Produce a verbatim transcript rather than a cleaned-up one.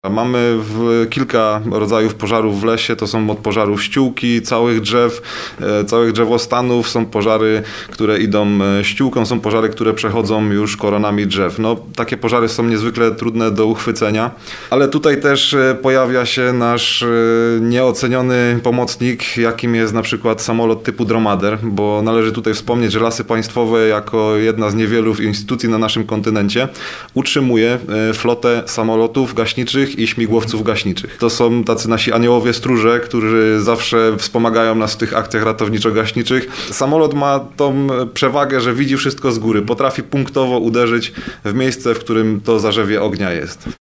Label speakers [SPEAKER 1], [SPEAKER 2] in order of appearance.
[SPEAKER 1] Mamy w kilka rodzajów pożarów w lesie, to są od pożarów ściółki, całych drzew, e, całych drzewostanów, są pożary, które idą ściółką, są pożary, które przechodzą już koronami drzew. No, takie pożary są niezwykle trudne do uchwycenia, ale tutaj też pojawia się nasz nieoceniony pomocnik, jakim jest na przykład samolot typu Dromader, bo należy tutaj wspomnieć, że Lasy Państwowe jako jedna z niewielu instytucji na naszym kontynencie utrzymuje flotę samolotów gaśniczych i śmigłowców gaśniczych. To są tacy nasi aniołowie stróże, którzy zawsze wspomagają nas w tych akcjach ratowniczo-gaśniczych. Samolot ma tą przewagę, że widzi wszystko z góry. Potrafi punktowo uderzyć w miejsce, w którym to zarzewie ognia jest.